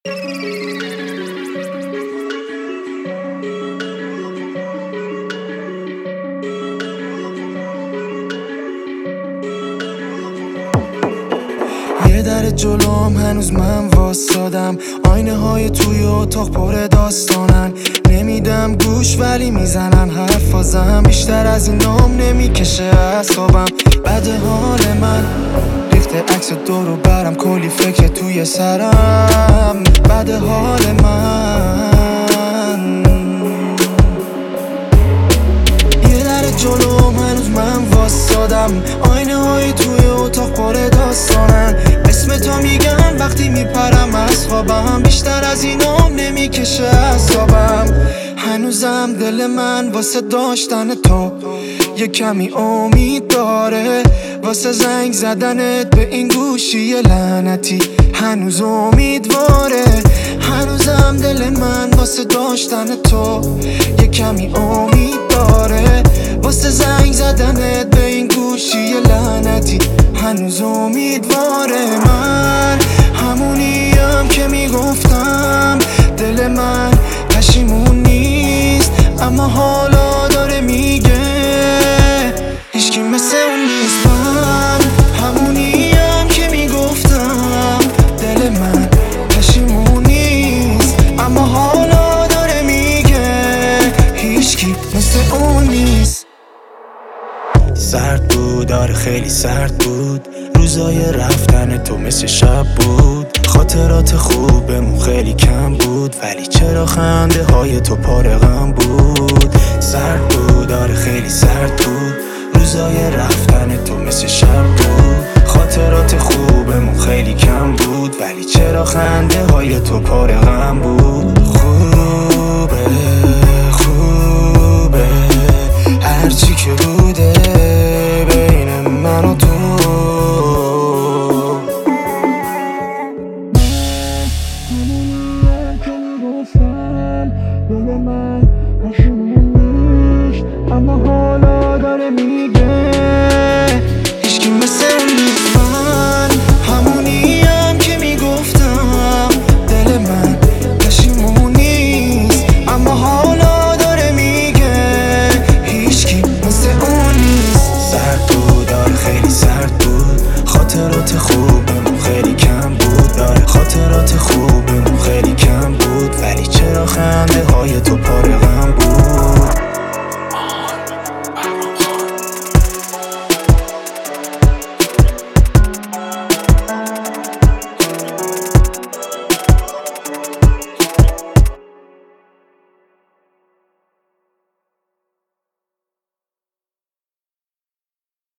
یه در جلوم هنوز من واسادم، آینه های توی اتاق پر داستانن. نمیدم گوش ولی میزنن حرفازم، بیشتر از این نام نمیکشه اعصابم. بد حال من ریخته عکس دورو برم، کلی فکر توی سرم. بد حال من یه در جلوم هنوز من واسادم، آینه های توی اتاق پر داستانن. اسم تو میگم وقتی میپرم از خوابم، بیشتر از اینام نمیکشه اعصابم. هنوزم دل من واسه داشتن تو یه کمی امید داره، واسه زنگ زدنت به این گوشی لعنتی هنوز امیدواره. هنوزم دل من واسه داشتن تو یه کمی امید داره، واسه زنگ زدنت به این گوشی لعنتی هنوز امیدواره. من همونیم که میگفتم دل من پشیمون نیست، اما حالا داره میگه هیچکی مثل اون نیست. من همونیم که میگفتم دل من پشیمون نیست، اما حالا داره میگه هیچکی مثل اون نیست. سرد بود، آره خیلی سرد بود، روزای رفتن تو مثل شب بود. خاطرات خوبمون خیلی کم بود، ولی چرا خنده های تو پاره غم بود. سرد بود، آره خیلی سرد بود، روزای رفتن تو مثل شب بود. خاطرات خوبمون خیلی کم بود، ولی چرا خنده های تو پاره غم بود. خوبه خوبه هرچی که بوده بین من و تو. دل من پشیمون نیست، اما